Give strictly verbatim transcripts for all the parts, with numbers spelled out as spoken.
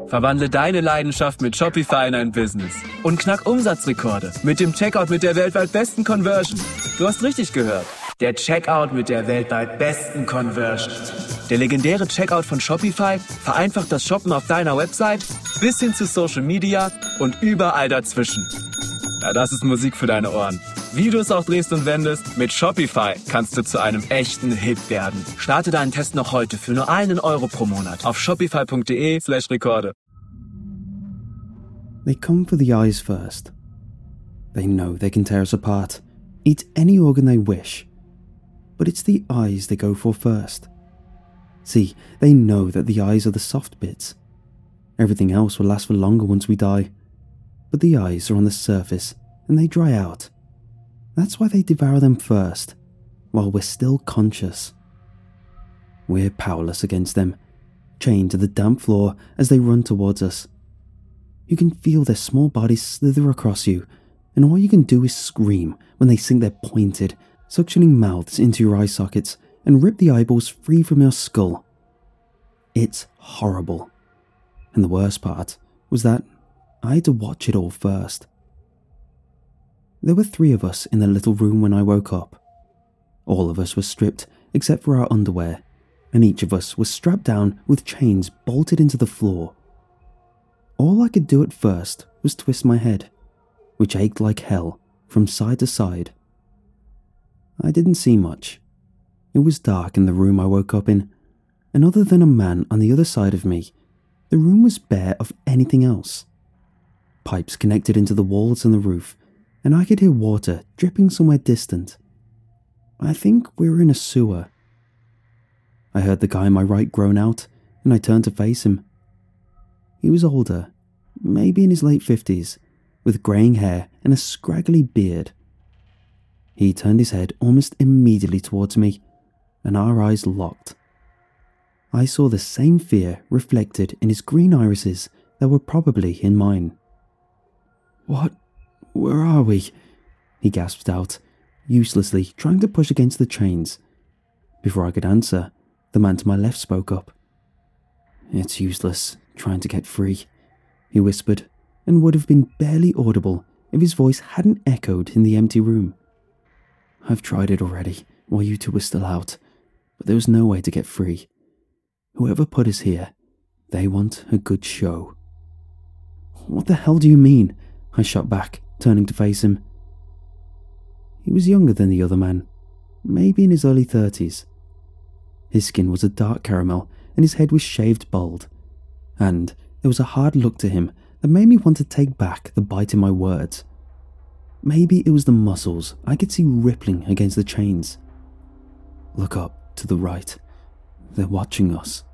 Verwandle deine Leidenschaft mit Shopify in ein Business und knack Umsatzrekorde mit dem Checkout mit der weltweit besten Conversion. Du hast richtig gehört. Der Checkout mit der weltweit besten Conversion. Der legendäre Checkout von Shopify vereinfacht das Shoppen auf deiner Website bis hin zu Social Media und überall dazwischen. Ja, das ist Musik für deine Ohren. Wie du es auch drehst und wendest, mit Shopify kannst du zu einem echten Hit werden. Starte deinen Test noch heute für nur einen Euro pro Monat auf shopify.de slash Rekorde. They come for the eyes first. They know they can tear us apart, eat any organ they wish. But it's the eyes they go for first. See, they know that the eyes are the soft bits. Everything else will last for longer once we die. But the eyes are on the surface and they dry out. That's why they devour them first, while we're still conscious. We're powerless against them, chained to the damp floor as they run towards us. You can feel their small bodies slither across you, and all you can do is scream when they sink their pointed, suctioning mouths into your eye sockets and rip the eyeballs free from your skull. It's horrible. And the worst part was that I had to watch it all first. There were three of us in the little room when I woke up. All of us were stripped except for our underwear, and each of us was strapped down with chains bolted into the floor. All I could do at first was twist my head, which ached like hell from side to side. I didn't see much. It was dark in the room I woke up in, and other than a man on the other side of me, the room was bare of anything else. Pipes connected into the walls and the roof, and I could hear water dripping somewhere distant. I think we were in a sewer. I heard the guy on my right groan out, and I turned to face him. He was older, maybe in his late fifties, with greying hair and a scraggly beard. He turned his head almost immediately towards me, and our eyes locked. I saw the same fear reflected in his green irises that were probably in mine. "What? Where are we?" he gasped out, uselessly trying to push against the chains. Before I could answer, the man to my left spoke up. "It's useless trying to get free," he whispered, and would have been barely audible if his voice hadn't echoed in the empty room. "I've tried it already while you two were still out, but there was no way to get free. Whoever put us here, they want a good show." "What the hell do you mean?" I shot back, turning to face him. He was younger than the other man, maybe in his early thirties. His skin was a dark caramel and his head was shaved bald, and there was a hard look to him that made me want to take back the bite in my words. Maybe it was the muscles I could see rippling against the chains. "Look up to the right. They're watching us."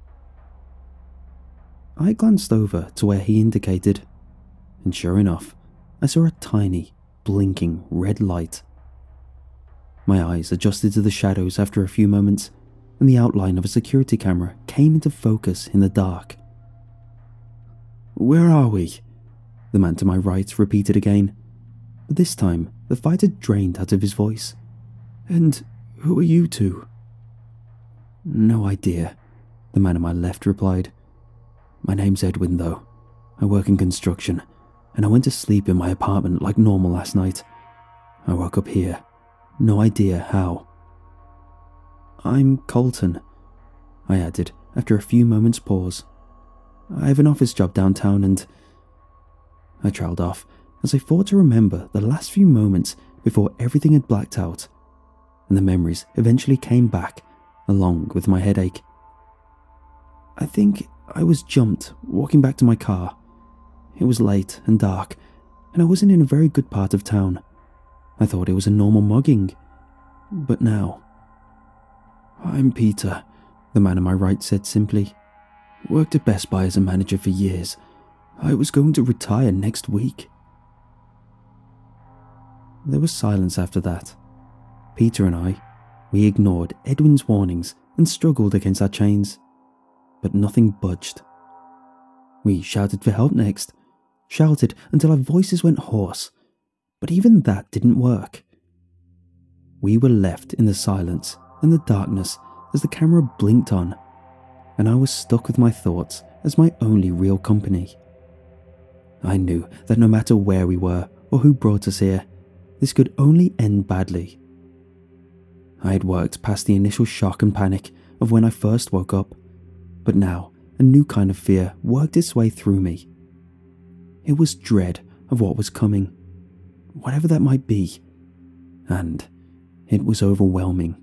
I glanced over to where he indicated, and sure enough, I saw a tiny, blinking red light. My eyes adjusted to the shadows after a few moments, and the outline of a security camera came into focus in the dark. "Where are we?" the man to my right repeated again, but this time the fight had drained out of his voice. "And who are you two?" "No idea," the man on my left replied. "My name's Edwin, though. I work in construction, and I went to sleep in my apartment like normal last night. I woke up here. No idea how." "I'm Colton," I added after a few moments' pause. "I have an office job downtown and—" I trailed off as I fought to remember the last few moments before everything had blacked out, and the memories eventually came back along with my headache. I think I was jumped walking back to my car. It was late and dark, and I wasn't in a very good part of town. I thought it was a normal mugging, but now... "I'm Peter," the man on my right said simply. "Worked at Best Buy as a manager for years. I was going to retire next week." There was silence after that. Peter and I, we ignored Edwin's warnings and struggled against our chains, but nothing budged. We shouted for help next, shouted until our voices went hoarse, but even that didn't work. We were left in the silence and the darkness as the camera blinked on, and I was stuck with my thoughts as my only real company. I knew that no matter where we were or who brought us here, this could only end badly. I had worked past the initial shock and panic of when I first woke up, but now a new kind of fear worked its way through me. It was dread of what was coming, whatever that might be, and it was overwhelming.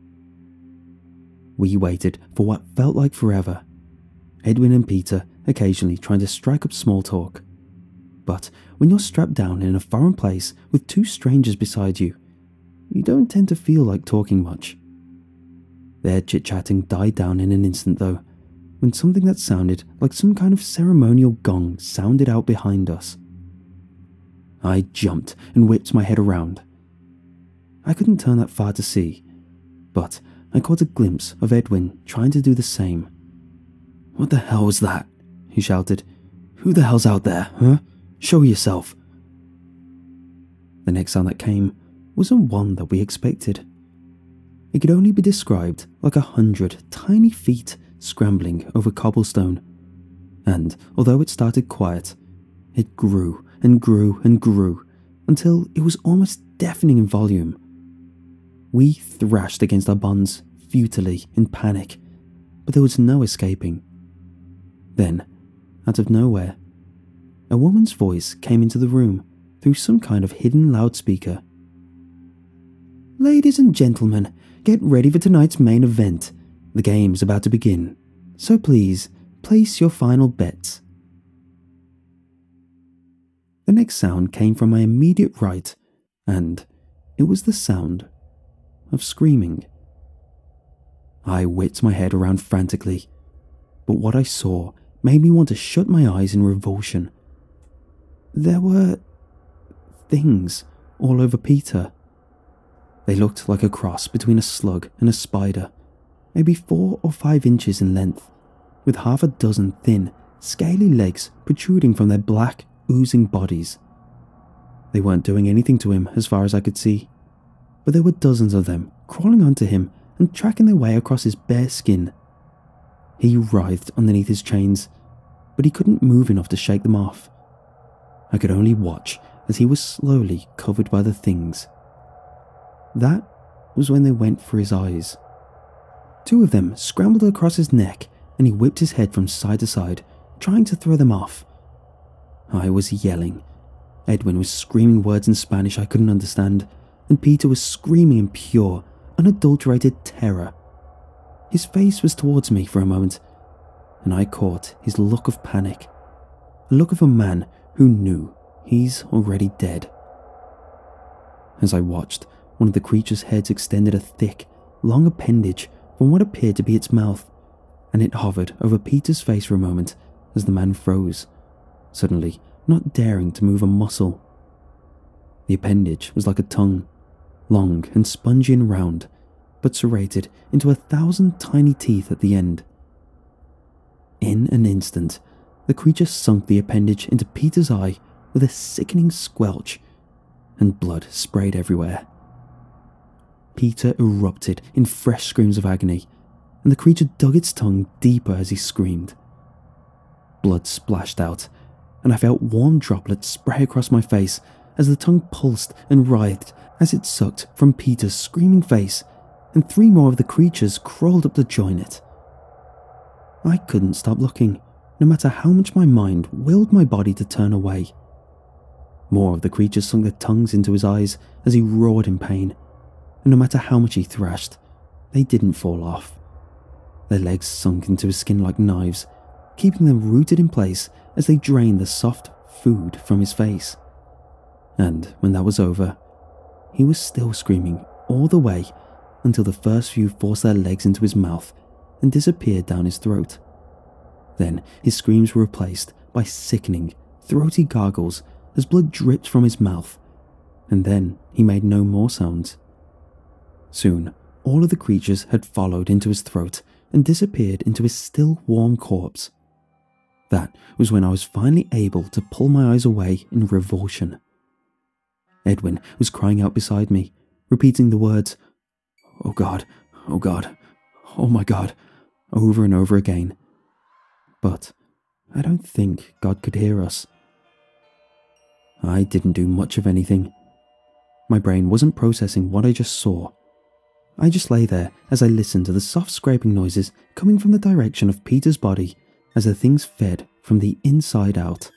We waited for what felt like forever, Edwin and Peter occasionally trying to strike up small talk. But when you're strapped down in a foreign place with two strangers beside you, you don't tend to feel like talking much. Their chit-chatting died down in an instant though, when something that sounded like some kind of ceremonial gong sounded out behind us. I jumped and whipped my head around. I couldn't turn that far to see, but I caught a glimpse of Edwin trying to do the same. "What the hell was that?" he shouted. "Who the hell's out there, huh? Show yourself." The next sound that came wasn't one that we expected. It could only be described like a hundred tiny feet scrambling over cobblestone, and although it started quiet, it grew and grew and grew until it was almost deafening in volume. We thrashed against our bonds futilely in panic, but there was no escaping. Then, out of nowhere, a woman's voice came into the room through some kind of hidden loudspeaker. "Ladies and gentlemen, get ready for tonight's main event. The game's about to begin, so please, place your final bets." The next sound came from my immediate right, and it was the sound of screaming. I whipped my head around frantically, but what I saw made me want to shut my eyes in revulsion. There were things all over Peter. They looked like a cross between a slug and a spider, maybe four or five inches in length, with half a dozen thin, scaly legs protruding from their black, oozing bodies. They weren't doing anything to him as far as I could see, but there were dozens of them crawling onto him and tracking their way across his bare skin. He writhed underneath his chains, but he couldn't move enough to shake them off. I could only watch as he was slowly covered by the things. That was when they went for his eyes. Two of them scrambled across his neck and he whipped his head from side to side, trying to throw them off. I was yelling. Edwin was screaming words in Spanish I couldn't understand, and Peter was screaming in pure, unadulterated terror. His face was towards me for a moment, and I caught his look of panic, a look of a man who knew he's already dead. As I watched, one of the creature's heads extended a thick, long appendage from what appeared to be its mouth, and it hovered over Peter's face for a moment as the man froze, suddenly not daring to move a muscle. The appendage was like a tongue, long and spongy and round, but serrated into a thousand tiny teeth at the end. In an instant, the creature sunk the appendage into Peter's eye with a sickening squelch, and blood sprayed everywhere. Peter erupted in fresh screams of agony, and the creature dug its tongue deeper as he screamed. Blood splashed out, and I felt warm droplets spray across my face as the tongue pulsed and writhed as it sucked from Peter's screaming face, and three more of the creatures crawled up to join it. I couldn't stop looking, no matter how much my mind willed my body to turn away. More of the creatures sunk their tongues into his eyes as he roared in pain, and no matter how much he thrashed, they didn't fall off. Their legs sunk into his skin like knives, keeping them rooted in place as they drained the soft food from his face. And when that was over, he was still screaming all the way until the first few forced their legs into his mouth and disappeared down his throat. Then his screams were replaced by sickening, throaty gargles as blood dripped from his mouth, and then he made no more sounds. Soon, all of the creatures had followed into his throat and disappeared into his still warm corpse. That was when I was finally able to pull my eyes away in revulsion. Edwin was crying out beside me, repeating the words, "Oh God, oh God, oh my God," over and over again. But I don't think God could hear us. I didn't do much of anything. My brain wasn't processing what I just saw. I just lay there as I listened to the soft scraping noises coming from the direction of Peter's body as the things fed from the inside out.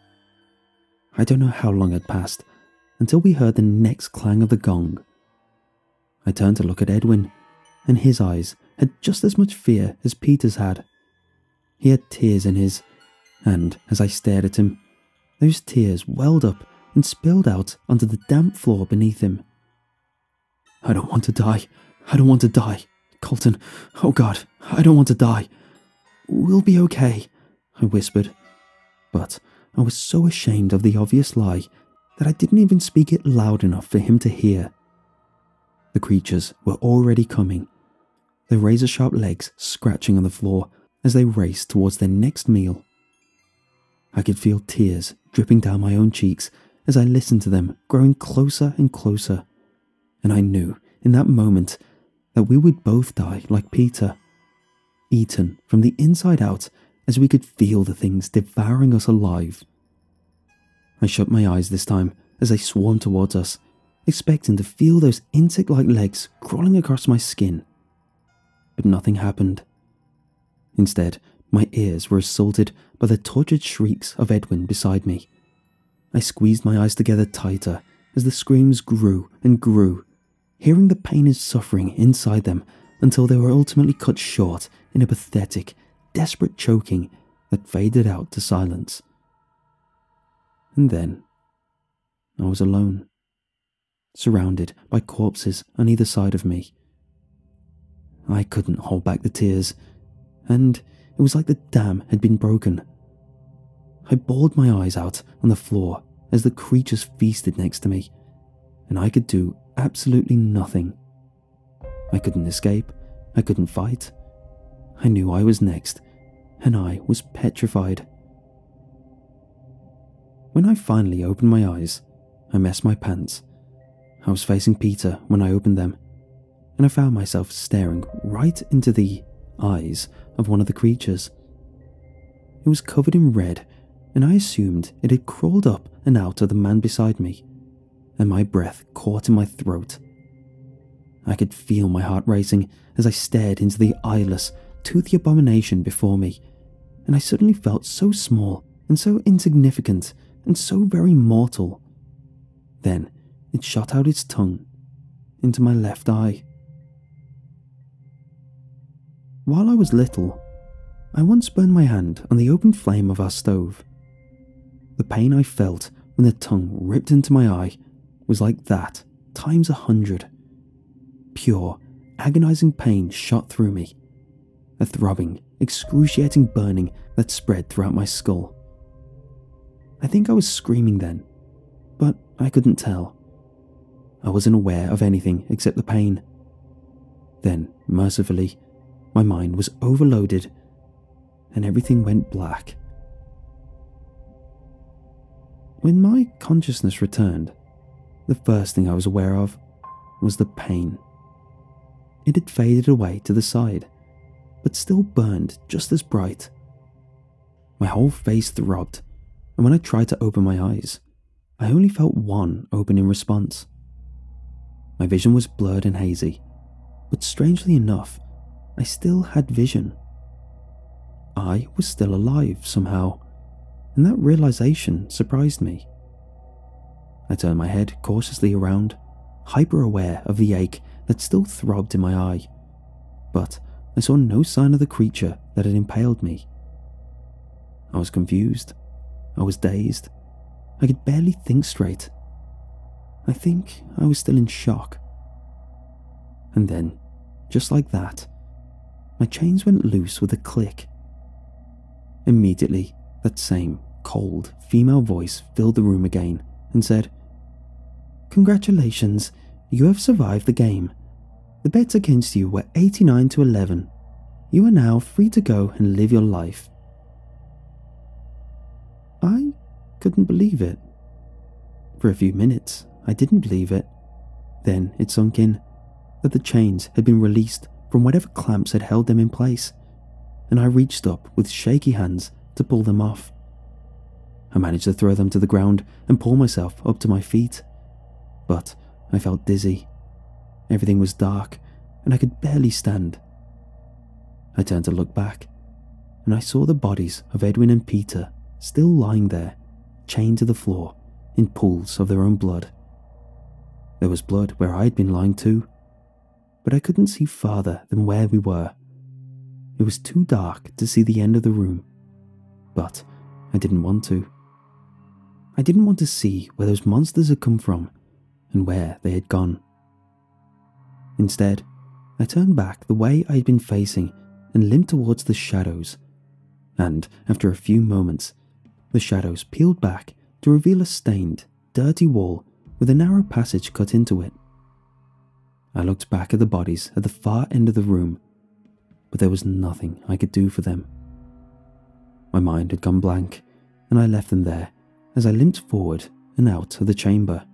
I don't know how long had passed until we heard the next clang of the gong. I turned to look at Edwin, and his eyes had just as much fear as Peter's had. He had tears in his, and as I stared at him, those tears welled up and spilled out onto the damp floor beneath him. I don't want to die. I don't want to die. Colton, oh God, I don't want to die. We'll be okay, I whispered. But I was so ashamed of the obvious lie that I didn't even speak it loud enough for him to hear. The creatures were already coming, their razor-sharp legs scratching on the floor as they raced towards their next meal. I could feel tears dripping down my own cheeks as I listened to them growing closer and closer, and I knew in that moment that we would both die like Peter, eaten from the inside out as we could feel the things devouring us alive. I shut my eyes this time as they swarmed towards us, expecting to feel those insect-like legs crawling across my skin. But nothing happened. Instead, my ears were assaulted by the tortured shrieks of Edwin beside me. I squeezed my eyes together tighter as the screams grew and grew, hearing the pain and suffering inside them until they were ultimately cut short in a pathetic, desperate choking that faded out to silence. And then, I was alone, surrounded by corpses on either side of me. I couldn't hold back the tears, and it was like the dam had been broken. I bawled my eyes out on the floor as the creatures feasted next to me, and I could do absolutely nothing. I couldn't escape, I couldn't fight. I knew I was next, and I was petrified. When I finally opened my eyes, I messed my pants. I was facing Peter when I opened them, and I found myself staring right into the eyes of one of the creatures. It was covered in red, and I assumed it had crawled up and out of the man beside me, and my breath caught in my throat. I could feel my heart racing as I stared into the eyeless, toothy abomination before me, and I suddenly felt so small and so insignificant and so very mortal. Then it shot out its tongue into my left eye. While I was little, I once burned my hand on the open flame of our stove. The pain I felt when the tongue ripped into my eye was like that times a hundred. Pure, agonizing pain shot through me, a throbbing, excruciating burning that spread throughout my skull. I think I was screaming then, but I couldn't tell. I wasn't aware of anything except the pain. Then, mercifully, my mind was overloaded and everything went black. When my consciousness returned, the first thing I was aware of was the pain. It had faded away to the side, but still burned just as bright. My whole face throbbed, and when I tried to open my eyes, I only felt one open in response. My vision was blurred and hazy, but strangely enough, I still had vision. I was still alive somehow, and that realization surprised me. I turned my head cautiously around, hyper-aware of the ache that still throbbed in my eye, but I saw no sign of the creature that had impaled me. I was confused. I was dazed. I could barely think straight. I think I was still in shock. And then, just like that, my chains went loose with a click. Immediately, that same cold female voice filled the room again and said, "Congratulations, you have survived the game. The bets against you were eighty-nine to eleven. You are now free to go and live your life." I couldn't believe it. For a few minutes, I didn't believe it. Then it sunk in that the chains had been released from whatever clamps had held them in place, and I reached up with shaky hands to pull them off. I managed to throw them to the ground and pull myself up to my feet, but I felt dizzy. Everything was dark and I could barely stand. I turned to look back, and I saw the bodies of Edwin and Peter still lying there, chained to the floor in pools of their own blood. There was blood where I had been lying too, but I couldn't see farther than where we were. It was too dark to see the end of the room, but I didn't want to. I didn't want to see where those monsters had come from and where they had gone. Instead, I turned back the way I had been facing and limped towards the shadows, and after a few moments, the shadows peeled back to reveal a stained, dirty wall with a narrow passage cut into it. I looked back at the bodies at the far end of the room, but there was nothing I could do for them. My mind had gone blank, and I left them there as I limped forward and out of the chamber.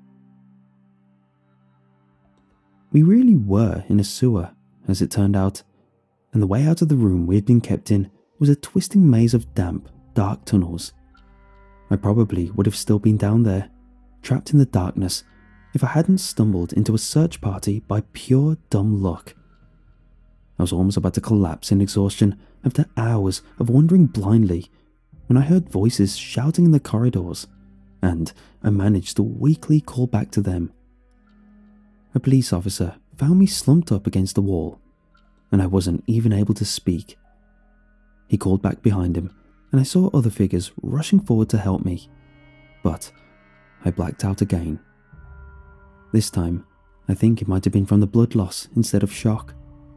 We really were in a sewer, as it turned out, and the way out of the room we had been kept in was a twisting maze of damp, dark tunnels. I probably would have still been down there, trapped in the darkness, if I hadn't stumbled into a search party by pure dumb luck. I was almost about to collapse in exhaustion after hours of wandering blindly when I heard voices shouting in the corridors, and I managed to weakly call back to them. A police officer found me slumped up against the wall, and I wasn't even able to speak. He called back behind him, and I saw other figures rushing forward to help me, but I blacked out again. This time, I think it might have been from the blood loss instead of shock.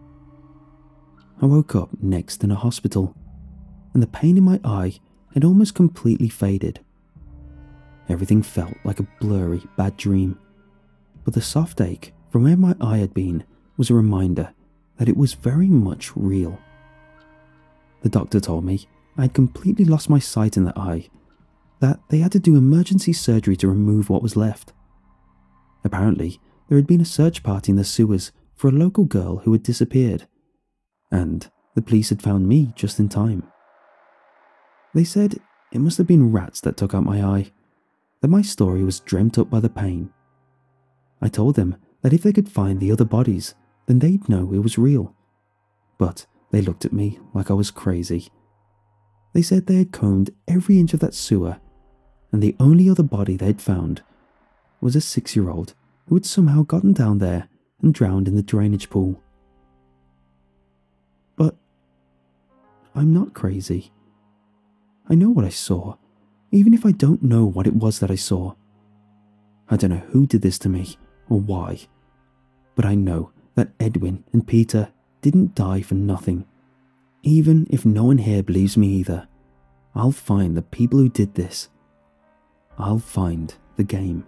I woke up next in a hospital, and the pain in my eye had almost completely faded. Everything felt like a blurry, bad dream, but the soft ache from where my eye had been was a reminder that it was very much real. The doctor told me I had completely lost my sight in the eye, that they had to do emergency surgery to remove what was left. Apparently, there had been a search party in the sewers for a local girl who had disappeared, and the police had found me just in time. They said it must have been rats that took out my eye, that my story was dreamt up by the pain. I told them that if they could find the other bodies, then they'd know it was real. But they looked at me like I was crazy. They said they had combed every inch of that sewer, and the only other body they'd found was a six-year-old who had somehow gotten down there and drowned in the drainage pool. But I'm not crazy. I know what I saw, even if I don't know what it was that I saw. I don't know who did this to me or why, but I know that Edwin and Peter didn't die for nothing. Even if no one here believes me either, I'll find the people who did this. I'll find the game.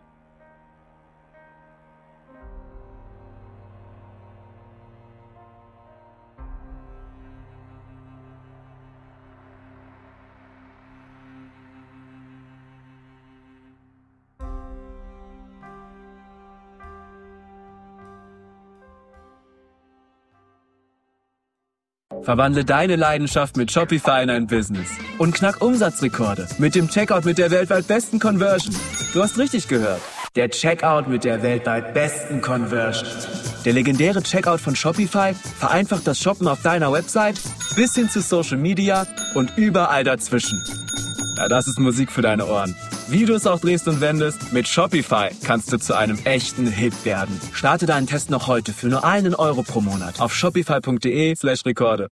Verwandle deine Leidenschaft mit Shopify in ein Business und knack Umsatzrekorde mit dem Checkout mit der weltweit besten Conversion. Du hast richtig gehört. Der Checkout mit der weltweit besten Conversion. Der legendäre Checkout von Shopify vereinfacht das Shoppen auf deiner Website bis hin zu Social Media und überall dazwischen. Ja, das ist Musik für deine Ohren. Wie du es auch drehst und wendest, mit Shopify kannst du zu einem echten Hit werden. Starte deinen Test noch heute für nur einen Euro pro Monat auf shopify punkt de slash Rekorde.